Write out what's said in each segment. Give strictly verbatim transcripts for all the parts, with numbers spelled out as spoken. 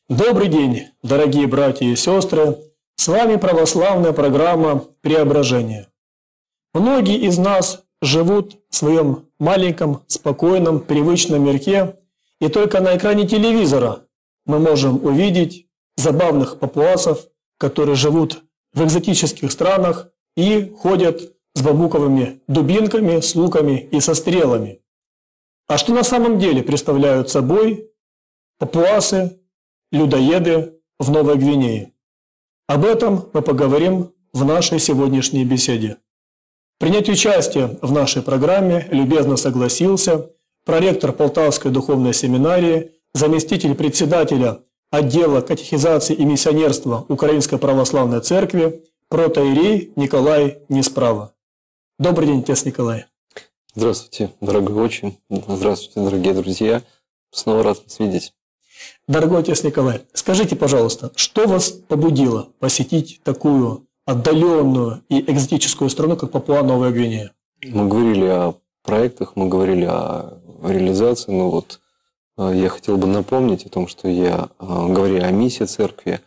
Добрый день, дорогие братья и сестры! С вами православная программа «Преображение». Многие из нас живут в своем маленьком, спокойном, привычном мирке, и только на экране телевизора мы можем увидеть забавных папуасов, которые живут в экзотических странах и ходят с бамбуковыми дубинками, с луками и со стрелами. А что на самом деле представляют собой папуасы, людоеды в Новой Гвинее? Об этом мы поговорим в нашей сегодняшней беседе. Принять участие в нашей программе любезно согласился проректор Полтавской духовной семинарии, заместитель председателя отдела катехизации и миссионерства Украинской православной церкви, протоиерей Николай Несправа. Добрый день, отец Николай. Здравствуйте, дорогой отче. Здравствуйте, дорогие друзья. Снова рад вас видеть. Дорогой отец Николай, скажите, пожалуйста, что вас побудило посетить такую отдаленную и экзотическую страну, как Папуа-Новая Гвинея? Мы говорили о проектах, мы говорили о реализации, но вот я хотел бы напомнить о том, что я, говоря о миссии церкви,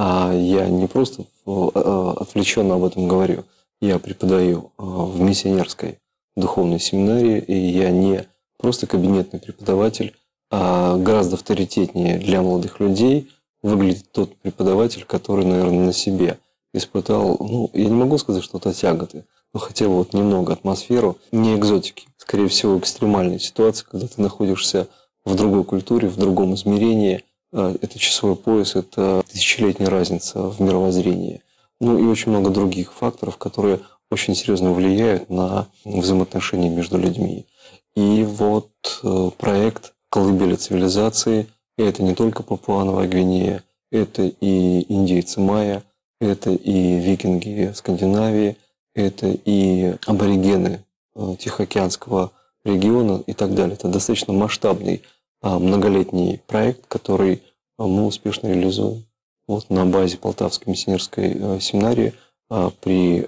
я не просто отвлеченно об этом говорю, я преподаю в миссионерской духовной семинарии, и я не просто кабинетный преподаватель, а гораздо авторитетнее для молодых людей выглядит тот преподаватель, который, наверное, на себе испытал, ну, я не могу сказать, что это тяготы, но хотя бы вот немного атмосферу, не экзотики, скорее всего, экстремальной ситуации, когда ты находишься в другой культуре, в другом измерении. Это часовой пояс, это тысячелетняя разница в мировоззрении. Ну и очень много других факторов, которые очень серьезно влияют на взаимоотношения между людьми. И вот проект «Колыбели цивилизации» – это не только Папуа-Новая Гвинея, это и индейцы майя, это и викинги Скандинавии, это и аборигены Тихоокеанского региона и так далее. Это достаточно масштабный многолетний проект, который мы успешно реализуем вот на базе Полтавской миссионерской семинарии при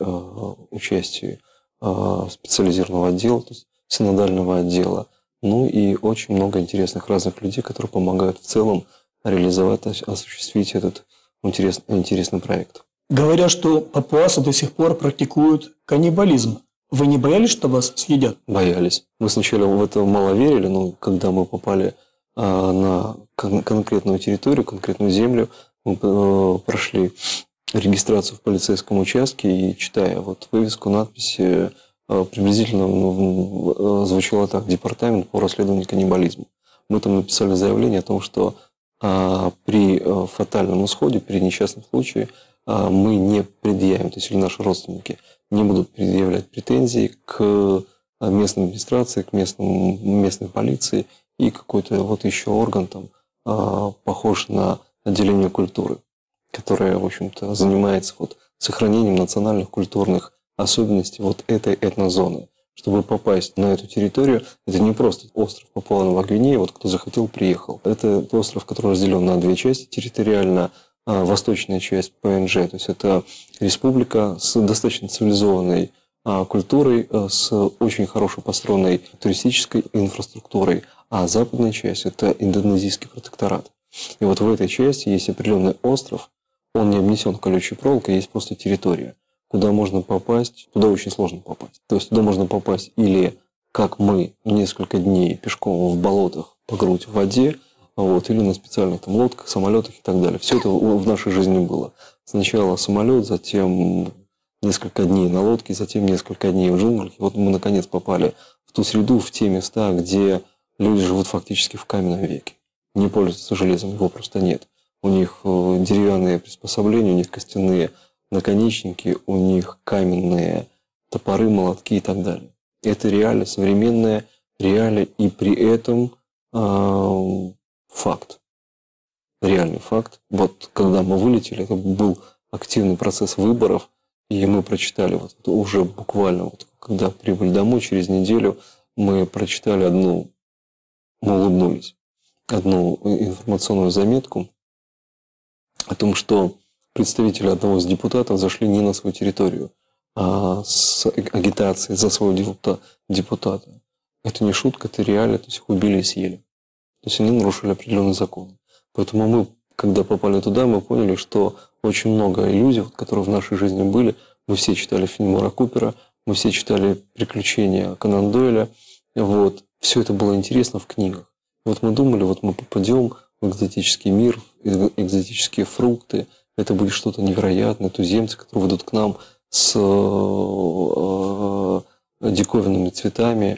участии специализированного отдела, то есть синодального отдела. Ну и очень много интересных разных людей, которые помогают в целом реализовать, осуществить этот интересный, интересный проект. Говорят, что папуасы до сих пор практикуют каннибализм. Вы не боялись, что вас съедят? Боялись. Мы сначала в это мало верили, но когда мы попали а, на кон- конкретную территорию, конкретную землю, мы а, прошли регистрацию в полицейском участке и, читая вот вывеску, надписи, приблизительно ну, звучало так: департамент по расследованию каннибализма. Мы там написали заявление о том, что а, при а, фатальном исходе, при несчастном случае а, мы не предъявим, то есть или наши родственники не будут предъявлять претензий к местной администрации, к местным, местной полиции и какой-то вот еще орган там а, похож на отделение культуры, которое, в общем-то, занимается вот сохранением национальных культурных особенности вот этой этнозоны. Чтобы попасть на эту территорию, это не просто остров Папуа-Новая Гвинея, вот кто захотел, приехал. Это остров, который разделен на две части территориально. Восточная часть ПНЖ, то есть это республика с достаточно цивилизованной культурой, с очень хорошо построенной туристической инфраструктурой, а западная часть – это индонезийский протекторат. И вот в этой части есть определенный остров, он не обнесен колючей проволокой, есть просто территория, куда можно попасть, туда очень сложно попасть. То есть туда можно попасть или, как мы, несколько дней пешком в болотах по грудь в воде, вот, или на специальных там лодках, самолетах и так далее. Все это в нашей жизни было. Сначала самолет, затем несколько дней на лодке, затем несколько дней в джунглях. И вот мы наконец попали в ту среду, в те места, где люди живут фактически в каменном веке. Не пользуются железом, его просто нет. У них деревянные приспособления, у них костяные наконечники, у них каменные топоры, молотки и так далее. Это реально современная реалия, и при этом э, факт. Реальный факт. Вот когда мы вылетели, это был активный процесс выборов, и мы прочитали вот уже буквально, вот, когда прибыли домой, через неделю мы прочитали одну, мы улыбнулись, одну информационную заметку о том, что представители одного из депутатов зашли не на свою территорию, а с агитацией за своего депутата. Это не шутка, это реально, то есть их убили и съели. То есть они нарушили определенный закон. Поэтому мы когда попали туда, мы поняли, что очень много иллюзий, которые в нашей жизни были. Мы все читали Фенемора Купера, мы все читали «Приключения» Конан Дойля. Вот. Все это было интересно в книгах. Вот мы думали, вот мы попадем в экзотический мир, экзотические фрукты. Это будет что-то невероятное. Туземцы, которые выйдут к нам с диковинными цветами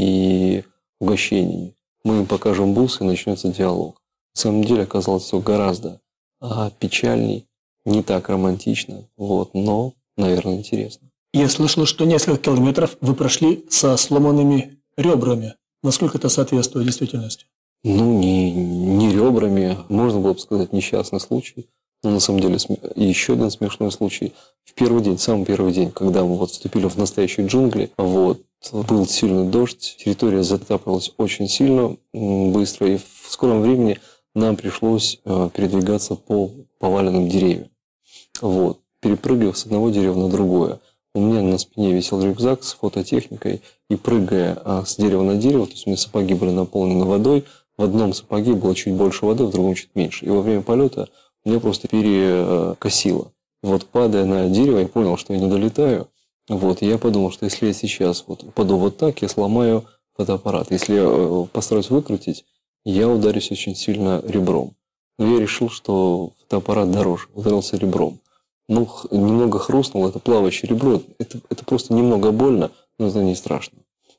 и угощениями. Мы им покажем бусы, и начнется диалог. На самом деле оказалось все гораздо а, печальней, не так романтично, вот, но, наверное, интересно. Я слышал, что несколько километров вы прошли со сломанными ребрами. Насколько это соответствует действительности? Ну, не, не ребрами, можно было бы сказать, несчастный случай. Но на самом деле и еще один смешной случай. В первый день, самый первый день, когда мы вот вступили в настоящие джунгли, вот, был сильный дождь, территория затапливалась очень сильно, быстро, и в скором времени нам пришлось передвигаться по поваленным деревьям. Вот, перепрыгивая с одного дерева на другое. У меня на спине висел рюкзак с фототехникой, и прыгая с дерева на дерево, то есть у меня сапоги были наполнены водой, в одном сапоге было чуть больше воды, в другом чуть меньше. И во время полета меня просто перекосило. Вот, падая на дерево, я понял, что я не долетаю. Вот, и я подумал, что если я сейчас вот упаду вот так, я сломаю фотоаппарат. Если я постараюсь выкрутить, я ударюсь очень сильно ребром. Но я решил, что фотоаппарат дороже, ударился ребром. Ну, немного хрустнуло, это плавающее ребро. Это, это просто немного больно, но это не страшно.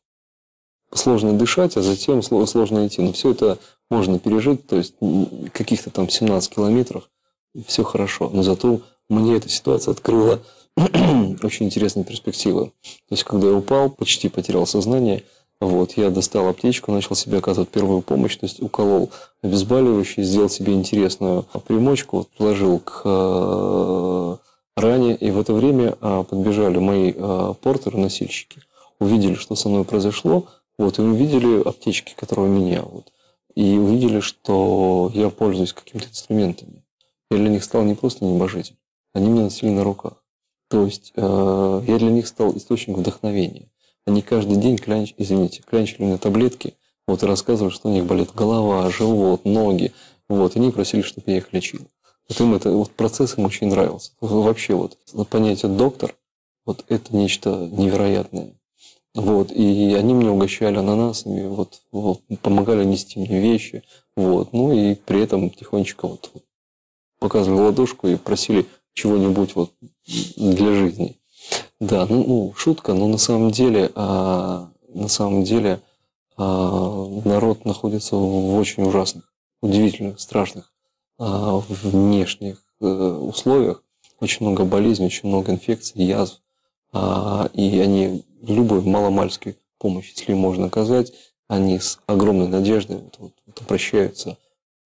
Сложно дышать, а затем сложно идти. Но все это можно пережить, то есть каких-то там семнадцать километров, все хорошо. Но зато мне эта ситуация открыла очень интересные перспективы. То есть, когда я упал, почти потерял сознание, вот, я достал аптечку, начал себе оказывать первую помощь, то есть уколол обезболивающий, сделал себе интересную примочку, вот, положил к э, ране, и в это время э, подбежали мои э, портеры, носильщики, увидели, что со мной произошло, вот, и увидели аптечки, которые у меня, вот, и увидели, что я пользуюсь какими-то инструментами. Я для них стал не просто небожитель, они меня носили на руках. То есть э, я для них стал источником вдохновения. Они каждый день клянч... извините, клянчили мне таблетки, вот, и рассказывали, что у них болит голова, живот, ноги. Вот, и они просили, чтобы я их лечил. Вот им это, вот, процесс им очень нравился. Вообще вот понятие доктор, вот это нечто невероятное. Вот, и они меня угощали ананасами, вот, вот, помогали нести мне вещи. Вот, ну и при этом тихонечко вот, вот, показывали ладошку и просили чего-нибудь вот для жизни. Да, ну, ну шутка, но на самом деле, а, на самом деле а, народ находится в очень ужасных, удивительных, страшных а, внешних а, условиях. Очень много болезней, очень много инфекций, язв. А, и они любой маломальской помощи, если можно оказать, они с огромной надеждой вот, вот, вот обращаются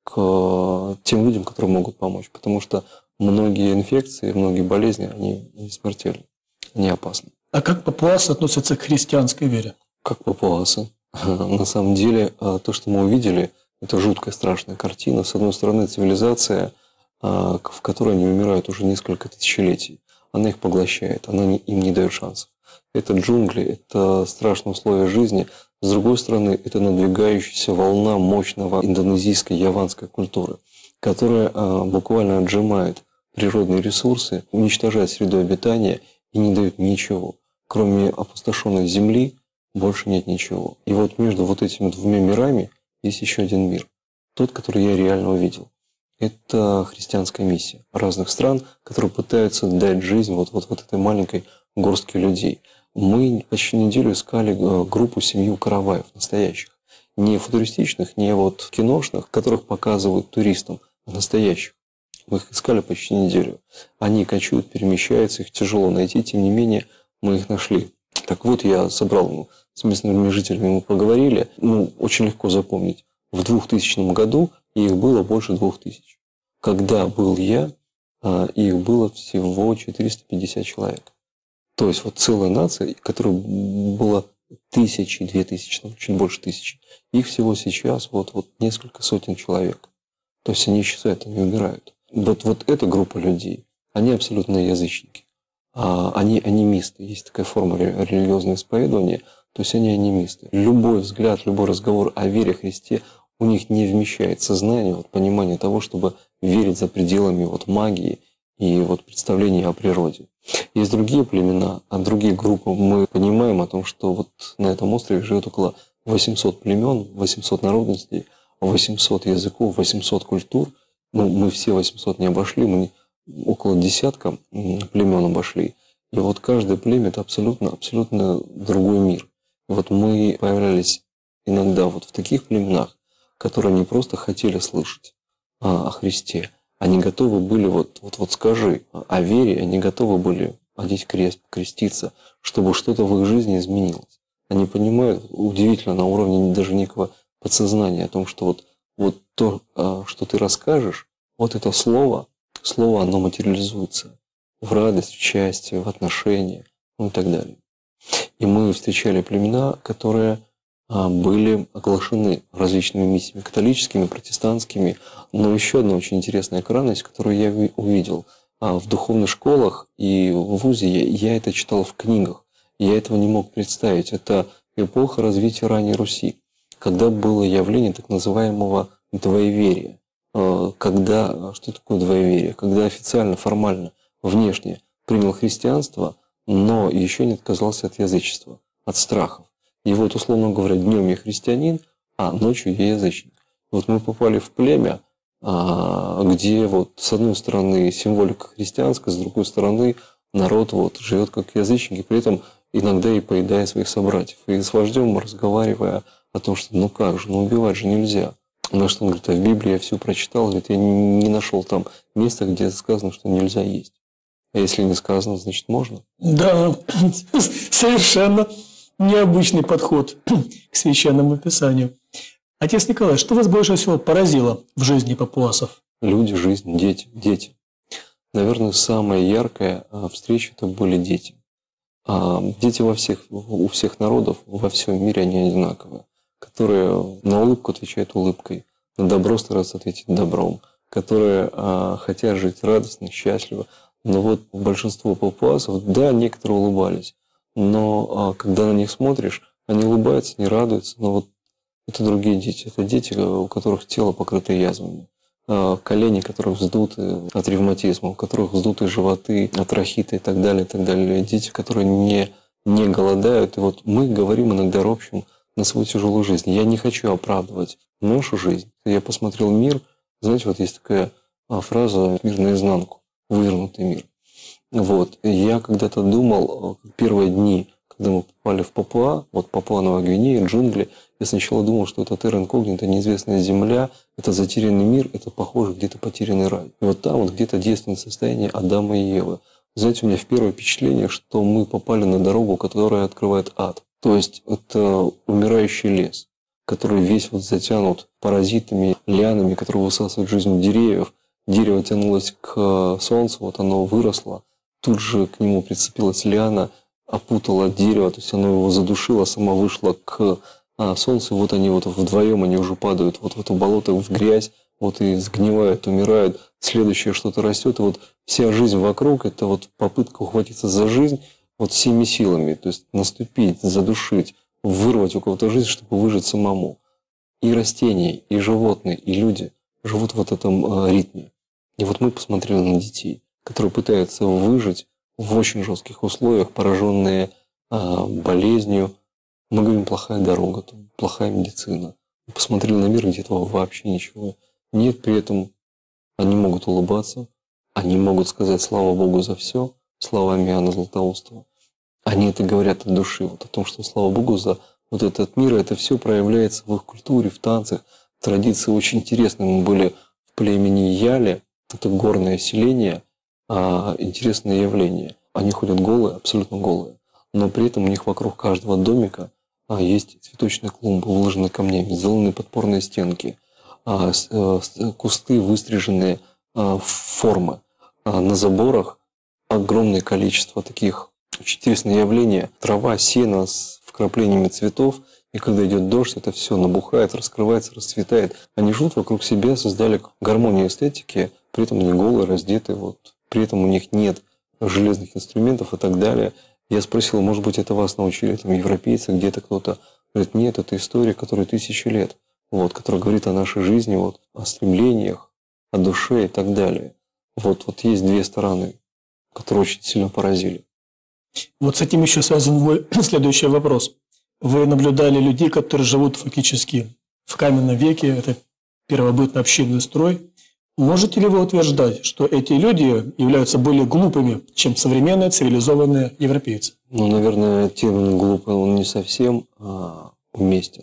к тем людям, которые могут помочь. Потому что многие инфекции, многие болезни, они не смертельны, они опасны. А как папуасы относятся к христианской вере? Как папуасы. На самом деле, то, что мы увидели, это жуткая, страшная картина. С одной стороны, цивилизация, в которой они умирают уже несколько тысячелетий. Она их поглощает, она им не дает шансов. Это джунгли, это страшные условия жизни. С другой стороны, это надвигающаяся волна мощного индонезийской яванской культуры, которая буквально отжимает природные ресурсы, уничтожает среду обитания и не дает ничего. Кроме опустошенной земли больше нет ничего. И вот между вот этими двумя мирами есть еще один мир. Тот, который я реально увидел. Это христианская миссия разных стран, которые пытаются дать жизнь вот, вот, вот этой маленькой горстке людей. Мы почти неделю искали группу, семью караваев настоящих. Не футуристичных, не вот киношных, которых показывают туристам, а настоящих. Мы их искали почти неделю. Они кочуют, перемещаются, их тяжело найти, тем не менее мы их нашли. Так вот, я собрал, ну, с местными жителями мы поговорили, ну, очень легко запомнить. В двухтысячном году их было больше двух тысяч. Когда был я, их было всего четыреста пятьдесят человек. То есть вот целая нация, которая была тысячи, две тысячи, чуть больше тысячи. Их всего сейчас вот, вот несколько сотен человек. То есть они исчезают, они умирают. Вот, вот эта группа людей, они абсолютно язычники. Они анимисты. Есть такая форма религиозного исповедания. То есть они анимисты. Любой взгляд, любой разговор о вере Христе у них не вмещает сознание, вот, понимание того, чтобы верить за пределами вот магии и вот представления о природе. Есть другие племена, а другие группы. Мы понимаем о том, что вот на этом острове живет около восьмисот племен, восемьсот народностей, восемьсот языков, восемьсот культур. Ну, мы все восемьсот не обошли, мы около десятка племен обошли. И вот каждое племя – это абсолютно, абсолютно другой мир. И вот мы появлялись иногда вот в таких племенах, которые не просто хотели слышать о Христе, они готовы были, вот, вот, вот скажи о вере, они готовы были одеть крест, креститься, чтобы что-то в их жизни изменилось. Они понимают, удивительно, на уровне даже некого подсознания о том, что вот, вот то, что ты расскажешь, вот это слово, слово, оно материализуется в радость, в счастье, в отношения, ну и так далее. И мы встречали племена, которые были оглашены различными миссиями, католическими, протестантскими. Но еще одна очень интересная крайность, которую я увидел. В духовных школах и в вузе я это читал в книгах. Я этого не мог представить. Это эпоха развития ранней Руси, когда было явление так называемого двоеверия. Когда, что такое двоеверие? Когда официально, формально, внешне принял христианство, но еще не отказался от язычества, от страхов. И вот, условно говоря, днем я христианин, а ночью я язычник. Вот мы попали в племя, где вот с одной стороны символика христианская, с другой стороны народ вот живет как язычник, и при этом иногда и поедая своих собратьев. И с вождем, разговаривая о том, что ну как же, ну убивать же нельзя. На что он говорит, а в Библии я все прочитал, говорит, я не нашел там места, где сказано, что нельзя есть. А если не сказано, значит можно? Да, совершенно необычный подход к священному писанию. Отец Николай, что вас больше всего поразило в жизни папуасов? Люди, жизнь, дети, дети. Наверное, самая яркая встреча это были дети. Дети во всех, у всех народов, во всем мире они одинаковые, которые на улыбку отвечают улыбкой, на добро стараются ответить добром, которые хотят жить радостно, счастливо. Но вот большинство папуасов, да, некоторые улыбались, но когда на них смотришь, они улыбаются, не радуются, но вот это другие дети. Это дети, у которых тело покрыто язвами, колени, которых вздуты от ревматизма, у которых вздуты животы от рахита и так далее, и так далее. Дети, которые не, не голодают. И вот мы говорим иногда ропщим на свою тяжелую жизнь. Я не хочу оправдывать нашу жизнь. Я посмотрел мир, знаете, вот есть такая фраза «мир наизнанку», вывернутый мир. Вот. И я когда-то думал, первые дни, когда мы попали в Папуа, вот Папуа Новая Гвинея, джунгли, я сначала думал, что это терра инкогнита, неизвестная земля, это затерянный мир, это похоже где-то потерянный рай. И вот там вот где-то действенное состояние Адама и Евы. Знаете, у меня в первое впечатление, что мы попали на дорогу, которая открывает ад. То есть это умирающий лес, который весь вот затянут паразитами, лианами, которые высасывают жизнь деревьев. Дерево тянулось к солнцу, вот оно выросло, тут же к нему прицепилась лиана, опутала дерево, то есть оно его задушило, сама вышла к а, солнцу, и вот они вот вдвоем, они уже падают вот в это болото, в грязь, вот и сгнивают, умирают, следующее что-то растет, и вот вся жизнь вокруг, это вот попытка ухватиться за жизнь вот всеми силами, то есть наступить, задушить, вырвать у кого-то жизнь, чтобы выжить самому. И растения, и животные, и люди живут в вот этом ритме. И вот мы посмотрели на детей, которые пытаются выжить в очень жестких условиях, пораженные а, болезнью. Мы говорим, плохая дорога, там, плохая медицина. Мы посмотрели на мир, где этого вообще ничего нет. При этом они могут улыбаться, они могут сказать слава Богу за все, словами Иоанна Златоустова. Они это говорят от души, вот о том, что слава Богу за вот этот мир, это все проявляется в их культуре, в танцах. Традиции очень интересные. Мы были в племени Яли, это горное селение, а, интересное явление. Они ходят голые, абсолютно голые, но при этом у них вокруг каждого домика а, есть цветочные клумбы, выложенные камнями, сделаны подпорные стенки, а, с, а, кусты выстриженные а, в формы. А, на заборах огромное количество таких очень интересных явлений. Трава, сено с вкраплениями цветов. И когда идет дождь, это все набухает, раскрывается, расцветает. Они живут вокруг себя, создали гармонию эстетики, при этом они голые, раздеты, вот. При этом у них нет железных инструментов и так далее. Я спросил, может быть, это вас научили там, европейцы, где-то кто-то. Говорит, нет, это история, которая тысячи лет, вот, которая говорит о нашей жизни, вот, о стремлениях, о душе и так далее. Вот, вот есть две стороны, которые очень сильно поразили. Вот с этим еще связан мой следующий вопрос. Вы наблюдали людей, которые живут фактически в каменном веке, это первобытно-общинный строй. Можете ли вы утверждать, что эти люди являются более глупыми, чем современные цивилизованные европейцы? Ну, наверное, термин «глупый» он не совсем а, уместен.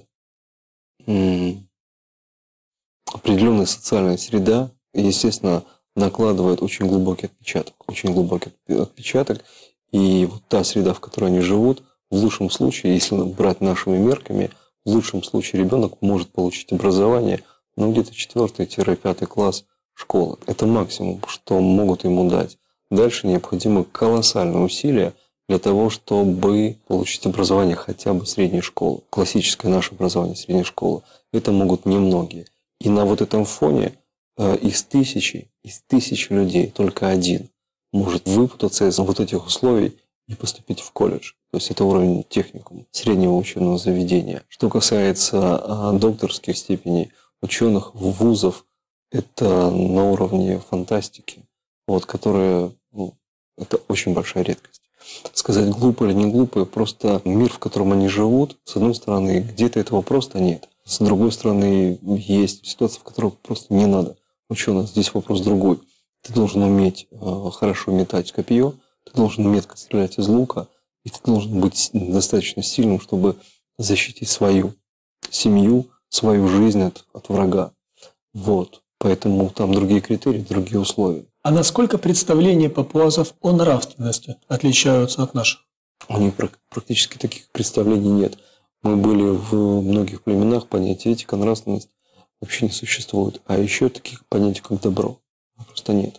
М-м. Определенная социальная среда, естественно, накладывает очень глубокий отпечаток. Очень глубокий отпечаток. И вот та среда, в которой они живут, в лучшем случае, если брать нашими мерками, в лучшем случае ребенок может получить образование, ну, где-то четвёртый-пятый класс школы. Это максимум, что могут ему дать. Дальше необходимы колоссальные усилия для того, чтобы получить образование хотя бы средней школы. Классическое наше образование средней школы. Это могут немногие. И на вот этом фоне э, из тысячи, из тысячи людей только один может выпутаться из вот этих условий и поступить в колледж. То есть это уровень техникума, среднего учебного заведения. Что касается э, докторских степеней, ученых, вузов, это на уровне фантастики, вот, которая, ну, это очень большая редкость. Сказать, глупо или не глупо, просто мир, в котором они живут, с одной стороны, где-то этого просто нет. С другой стороны, есть ситуация, в которой просто не надо ученых. Здесь вопрос другой. Ты должен уметь э, хорошо метать копье, ты должен метко стрелять из лука, и ты должен быть достаточно сильным, чтобы защитить свою семью, свою жизнь от, от врага. Вот. Поэтому там другие критерии, другие условия. А насколько представления папуасов о нравственности отличаются от наших? У них практически таких представлений нет. Мы были в многих племенах, понятия этика, нравственность вообще не существует. А еще таких понятий, как добро, просто нет.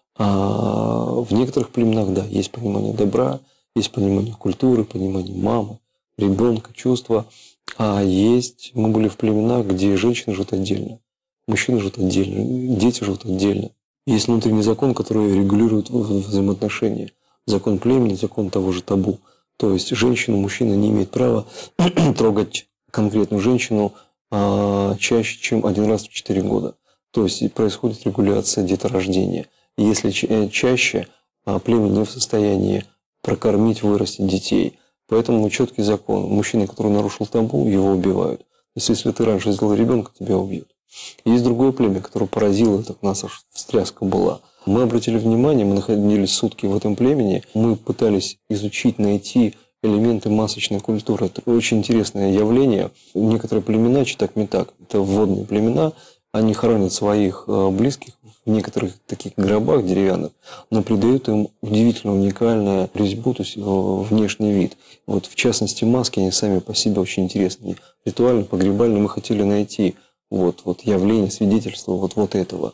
А в некоторых племенах, да, есть понимание добра, есть понимание культуры, понимание мамы, ребенка, чувства. А есть, мы были в племенах, где женщины живут отдельно, мужчины живут отдельно, дети живут отдельно. Есть внутренний закон, который регулирует взаимоотношения. Закон племени, закон того же табу. То есть женщина, мужчина не имеет права трогать конкретную женщину а, чаще, чем один раз в четыре года. То есть происходит регуляция деторождения. И если ча- чаще, а, племя не в состоянии прокормить, вырастить детей. Поэтому четкий закон. Мужчина, который нарушил табу, его убивают. То есть если ты раньше сделал ребенка, тебя убьют. Есть другое племя, которое поразило, так у нас аж встряска была. Мы обратили внимание, мы находились сутки в этом племени, мы пытались изучить, найти элементы масочной культуры. Это очень интересное явление. Некоторые племена, читак-метак, это водные племена, они хоронят своих близких в некоторых таких гробах деревянных, но придают им удивительно уникальную резьбу, то есть внешний вид. Вот в частности маски, они сами по себе очень интересные. Ритуально, погребально мы хотели найти вот, вот явление, свидетельство вот, вот этого.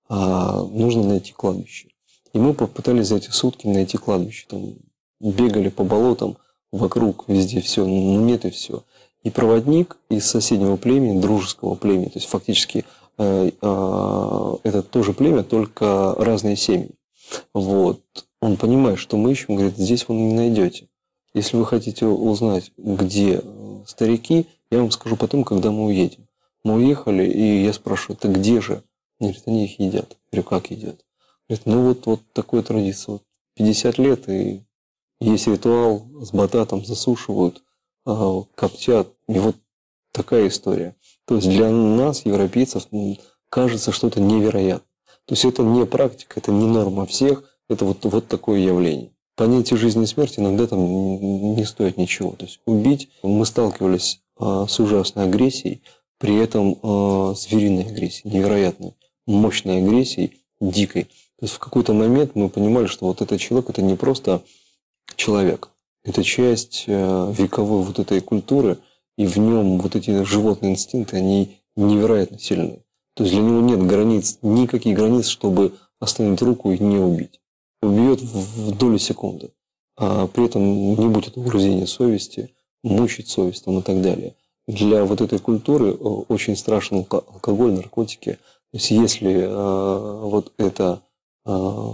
А нужно найти кладбище. И мы попытались за эти сутки найти кладбище. Там бегали по болотам, вокруг, везде все, ну нет и все. И проводник из соседнего племени, дружеского племени, то есть фактически э, э, это тоже племя, только разные семьи. Вот. Он понимает, что мы ищем, говорит, здесь вы не найдете. Если вы хотите узнать, где старики, я вам скажу потом, когда мы уедем. Мы уехали, и я спрашиваю, это где же? Они говорят, они их едят. Я говорю, как едят? Говорят, ну вот, вот такая традиция. Вот пятьдесят лет, и есть ритуал, с бататом засушивают, коптят. И вот такая история. То есть для нас, европейцев, кажется, что это невероятно. То есть это не практика, это не норма всех, это вот, вот такое явление. Понятие жизни и смерти иногда там не стоит ничего. То есть убить, мы сталкивались с ужасной агрессией, при этом э, звериной агрессией, невероятной, мощной агрессией, дикой. То есть в какой-то момент мы понимали, что вот этот человек – это не просто человек, это часть э, вековой вот этой культуры, и в нем вот эти животные инстинкты, они невероятно сильные. То есть для него нет границ, никаких границ, чтобы остановить руку и не убить. Убьет в, в долю секунды. А при этом не будет угрызения совести, мучить совесть там, и так далее. Для вот этой культуры очень страшен алкоголь, наркотики. То есть если э, вот эта э,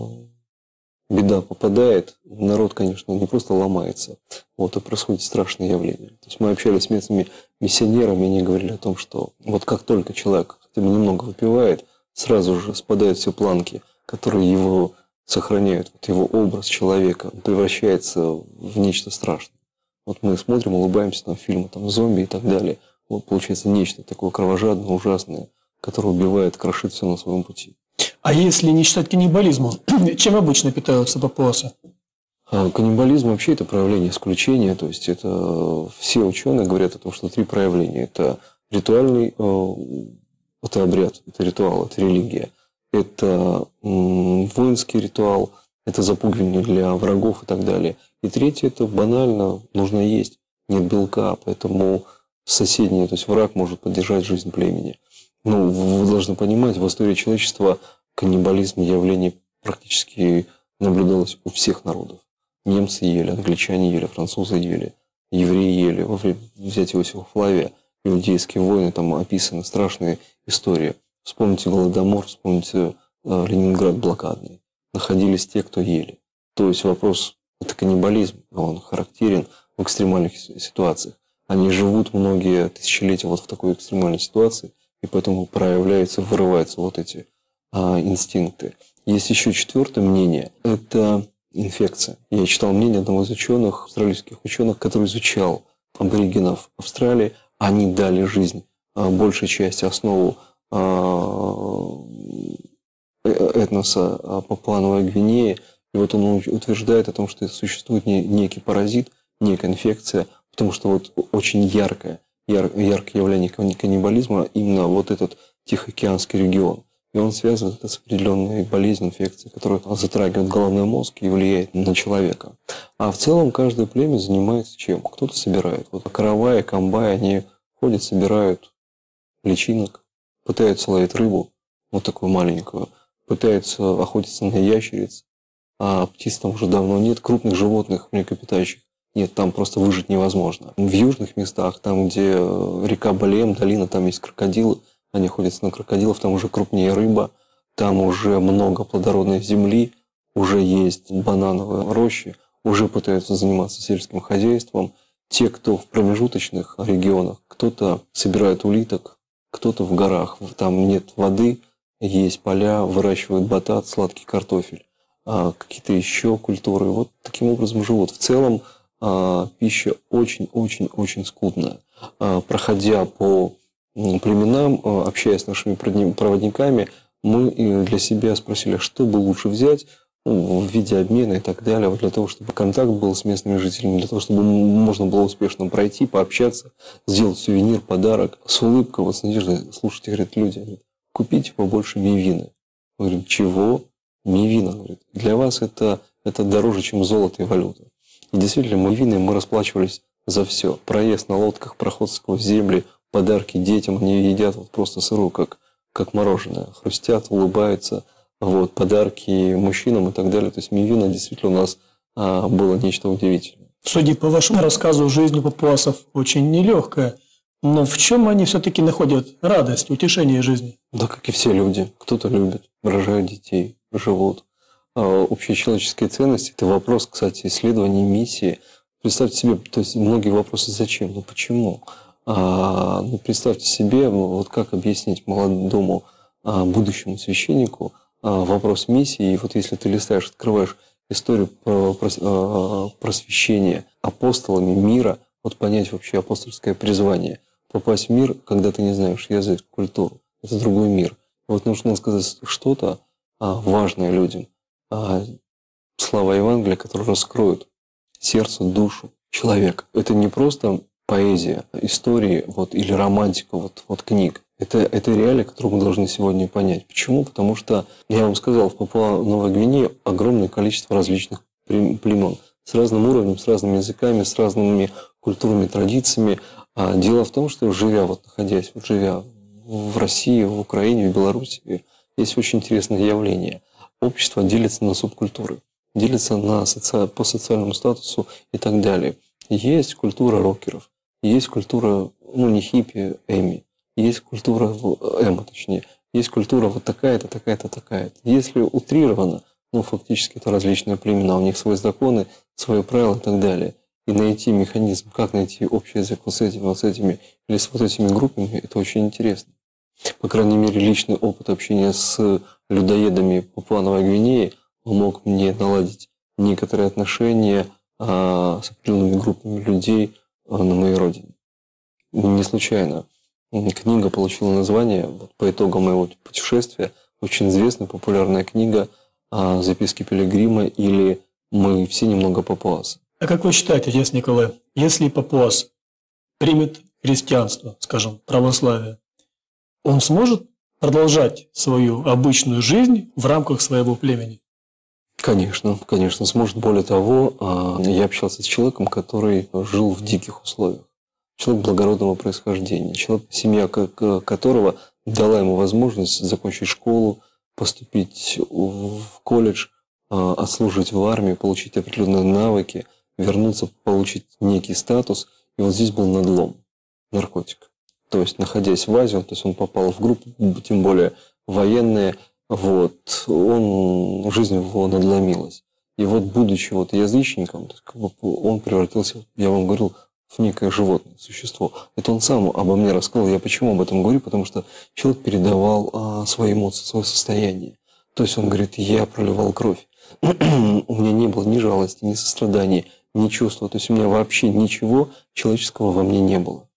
беда попадает, народ, конечно, не просто ломается, вот, а происходит страшное явление. То есть мы общались с местными миссионерами, и они говорили о том, что вот как только человек хотя бы немного выпивает, сразу же спадают все планки, которые его сохраняют, вот его образ человека, он превращается в нечто страшное. Вот мы смотрим, улыбаемся, там фильмы, там зомби и так далее. Вот получается нечто такое кровожадное, ужасное, которое убивает, крошит все на своем пути. А если не считать каннибализмом, чем обычно питаются папуасы? Каннибализм вообще это проявление исключения, то есть это все ученые говорят о том, что три проявления. Это ритуальный, это обряд, это ритуал, это религия, это воинский ритуал, это запугивание для врагов и так далее. И третье это банально, нужно есть, нет белка, поэтому соседний, то есть враг может поддержать жизнь племени. Ну, вы должны понимать, в истории человечества каннибализм явление практически наблюдалось у всех народов. Немцы ели, англичане ели, французы ели, евреи ели. Во время взятия Иосифа Флавия, иудейские войны, там описаны страшные истории. Вспомните Голодомор, вспомните э, Ленинград блокадный. Находились те, кто ели. То есть вопрос, это каннибализм, он характерен в экстремальных ситуациях. Они живут многие тысячелетия вот в такой экстремальной ситуации, и поэтому проявляются, вырываются вот эти а, инстинкты. Есть еще четвертое мнение, это инфекция. Я читал мнение одного из ученых, австралийских ученых, который изучал аборигенов Австралии. Они дали жизнь, большей части, основу этноса Папуа-Новой Гвинеи. И вот он утверждает о том, что существует некий паразит, некая инфекция, потому что вот очень яркое, яр, яркое явление каннибализма именно вот этот Тихоокеанский регион. И он связан это с определенной болезнью, инфекцией, которая затрагивает головной мозг и влияет на человека. А в целом каждое племя занимается чем? Кто-то собирает. Вот караваи, камбаи, они ходят, собирают личинок, пытаются ловить рыбу, вот такую маленькую, пытаются охотиться на ящериц, а птиц там уже давно нет, крупных животных, млекопитающих нет, там просто выжить невозможно. В южных местах, там, где река Балеем, долина, там есть крокодилы, они охотятся на крокодилов, там уже крупнее рыба, там уже много плодородной земли, уже есть банановые рощи, уже пытаются заниматься сельским хозяйством. Те, кто в промежуточных регионах, кто-то собирает улиток, кто-то в горах, там нет воды, есть поля, выращивают батат, сладкий картофель, а какие-то еще культуры. Вот таким образом живут. В целом а, пища очень-очень-очень скудная. А, проходя по племенам, общаясь с нашими проводниками, мы для себя спросили, что бы лучше взять, ну, в виде обмена и так далее, вот для того, чтобы контакт был с местными жителями, для того, чтобы можно было успешно пройти, пообщаться, сделать сувенир, подарок, с улыбкой, вот с надеждой, слушайте, говорят, люди, говорят, купите побольше мивины. Мы говорим, чего? Мивина, говорит, для вас это, это дороже, чем золото и валюта. И действительно, мивины мы расплачивались за все. Проезд на лодках, проход сквозь земли, подарки детям, они едят вот просто сырую, как, как мороженое, хрустят, улыбаются, вот, подарки мужчинам и так далее. То есть мивина действительно у нас а, было нечто удивительное. Судя по вашему рассказу, жизнь у папуасов очень нелегкая. Но в чем они все-таки находят радость, утешение жизни? Да, как и все люди. Кто-то любит, рожают детей, живут. А общечеловеческие ценности – это вопрос, кстати, исследования миссии. Представьте себе, то есть многие вопросы зачем, ну почему? А, ну, представьте себе, вот как объяснить молодому а, будущему священнику а, вопрос миссии. И вот если ты листаешь, открываешь историю про, про, а, просвещения апостолами мира, вот понять вообще апостольское призвание. Попасть в мир, когда ты не знаешь язык, культуру. Это другой мир. Вот нужно сказать что-то а, важное людям. А, слова Евангелия, которые раскроют сердце, душу человека. Это не просто поэзия, истории вот, или романтика вот, вот книг. Это, это реалии, которые мы должны сегодня понять. Почему? Потому что, я вам сказал, в Папуа-Новой Гвинее огромное количество различных племен. С разным уровнем, с разными языками, с разными культурами, традициями. А дело в том, что живя, вот находясь, вот живя в России, в Украине, в Беларуси, есть очень интересное явление. Общество делится на субкультуры, делится на соци... по социальному статусу и так далее. Есть культура рокеров, есть культура, ну не хиппи, эми, есть культура эмо, точнее, есть культура вот такая-то, такая-то, такая-то. Если утрированно, ну фактически это различные племена, у них свои законы, свои правила и так далее. И найти механизм, как найти общий язык вот с этими, вот с этими или с вот этими группами, это очень интересно. По крайней мере, личный опыт общения с людоедами Папуа-Новой Гвинеи помог мне наладить некоторые отношения а, с определенными группами людей а, на моей родине. Не случайно книга получила название вот, по итогам моего путешествия, очень известная, популярная книга а, «Записки пилигрима» или «Мы все немного папуасы». А как вы считаете, отец Николай, если папуас примет христианство, скажем, православие, он сможет продолжать свою обычную жизнь в рамках своего племени? Конечно, конечно, сможет. Более того, я общался с человеком, который жил в диких условиях. Человек благородного происхождения, человек, семья которого дала ему возможность закончить школу, поступить в колледж, отслужить в армии, получить определенные навыки, вернуться, получить некий статус. И вот здесь был надлом, наркотик. То есть, находясь в Азии, то есть он попал в группу, тем более военные, вот, он, жизнь его надломилась. И вот, будучи вот язычником, то есть, как бы он превратился, я вам говорил, в некое животное, существо. Это он сам обо мне рассказал. Я почему об этом говорю? Потому что человек передавал а, свои эмоции, свое состояние. То есть он говорит, я проливал кровь. У меня не было ни жалости, ни сострадания, ни чувства. То есть у меня вообще ничего человеческого во мне не было.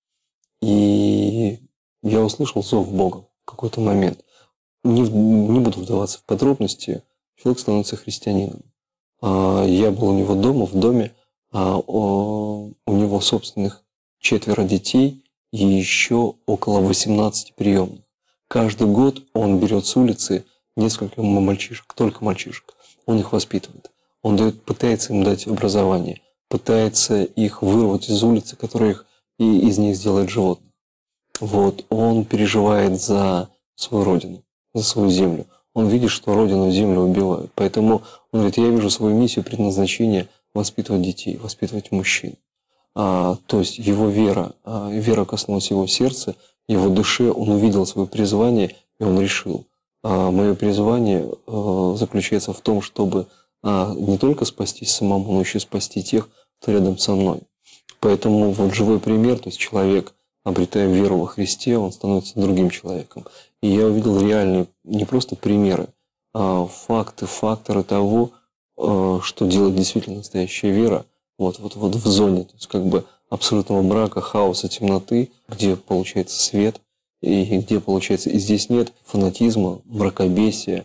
И я услышал зов Бога в какой-то момент. Не, не буду вдаваться в подробности. Человек становится христианином. А, я был у него дома, в доме. А, о, у него собственных четверо детей и еще около восемнадцати приемных. Каждый год он берет с улицы несколько мальчишек, только мальчишек. Он их воспитывает. Он дает, пытается им дать образование, пытается их вырвать из улицы, которая их, и из них сделает животных. Вот. Он переживает за свою родину, за свою землю. Он видит, что родину и землю убивают. Поэтому он говорит, я вижу свою миссию, предназначение воспитывать детей, воспитывать мужчин. А, то есть его вера, а, вера коснулась его сердца, его душе, он увидел свое призвание, и он решил. А, мое призвание а, заключается в том, чтобы а, не только спастись самому, но еще спасти тех, кто рядом со мной. Поэтому вот живой пример, то есть человек, обретая веру во Христе, он становится другим человеком. И я увидел реальные, не просто примеры, а факты, факторы того, что делает действительно настоящая вера, вот, вот, вот в зоне, то есть как бы абсолютного мрака, хаоса, темноты, где получается свет, и где получается, и здесь нет фанатизма, мракобесия.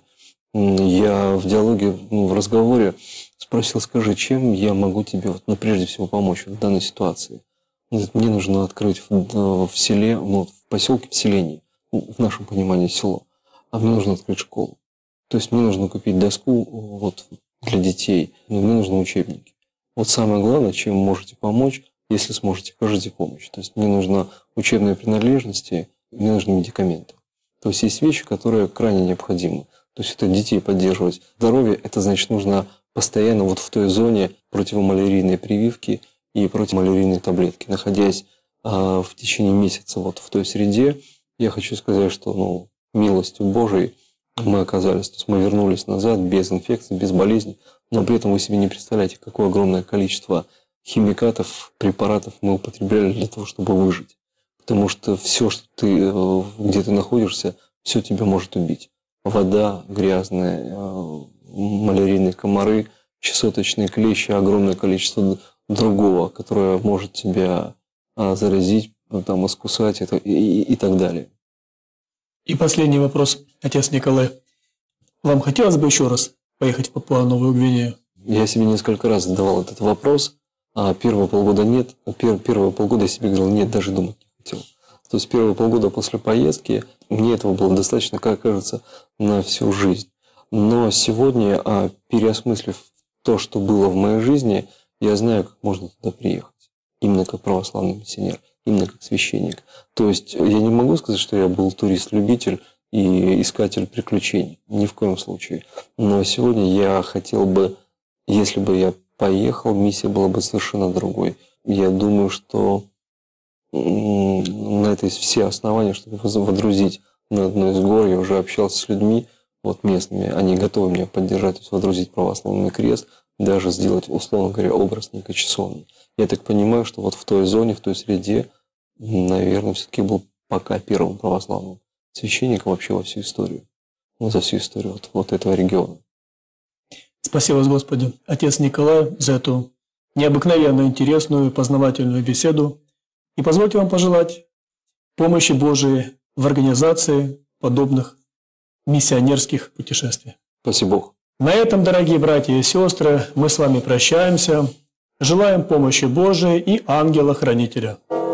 Я в диалоге, ну, в разговоре спросил, скажи, чем я могу тебе, вот, ну, прежде всего помочь в данной ситуации? Он говорит, мне нужно открыть в, в селе, ну, в поселке, в селении, в нашем понимании село, а мне нужно открыть школу. То есть мне нужно купить доску, вот, для детей, но мне нужны учебники. Вот самое главное, чем можете помочь, если сможете, окажите помощь. То есть мне нужны учебные принадлежности, мне нужны медикаменты. То есть есть вещи, которые крайне необходимы. То есть это детей поддерживать. Здоровье, это значит нужно постоянно вот в той зоне противомалярийной прививки и противомалярийной таблетки. Находясь а, в течение месяца вот в той среде, я хочу сказать, что ну, милостью Божией мы оказались, то есть мы вернулись назад без инфекций, без болезней, но при этом вы себе не представляете, какое огромное количество химикатов, препаратов мы употребляли для того, чтобы выжить. Потому что все, что ты, где ты находишься, все тебя может убить. Вода грязная, малярийные комары, чесоточные клещи, огромное количество другого, которое может тебя заразить, там, искусать это, и, и, и так далее. И последний вопрос, отец Николай. Вам хотелось бы еще раз поехать в Папуа-Новую Гвинею? Я себе несколько раз задавал этот вопрос. А первые полгода нет. Первые полгода я себе говорил, нет, даже думать не хотел. То есть первые полгода после поездки мне этого было достаточно, как кажется, на всю жизнь. Но сегодня, переосмыслив то, что было в моей жизни, я знаю, как можно туда приехать. Именно как православный миссионер. Именно как священник. То есть я не могу сказать, что я был турист-любитель и искатель приключений. Ни в коем случае. Но сегодня я хотел бы, если бы я поехал, миссия была бы совершенно другой. Я думаю, что на это есть все основания, чтобы водрузить на одной из гор. Я уже общался с людьми вот местными. Они готовы меня поддержать, то есть водрузить православный крест, даже сделать, условно говоря, образ некачеционный. Я так понимаю, что вот в той зоне, в той среде, наверное, все-таки был пока первым православным священником вообще во всю историю. Ну, за всю историю вот, вот этого региона. Спасибо вас, Господи, Отец Николай, за эту необыкновенно интересную, познавательную беседу. И позвольте вам пожелать помощи Божией в организации подобных миссионерских путешествий. Спасибо Богу. На этом, дорогие братья и сестры, мы с вами прощаемся. Желаем помощи Божией и ангела-хранителя.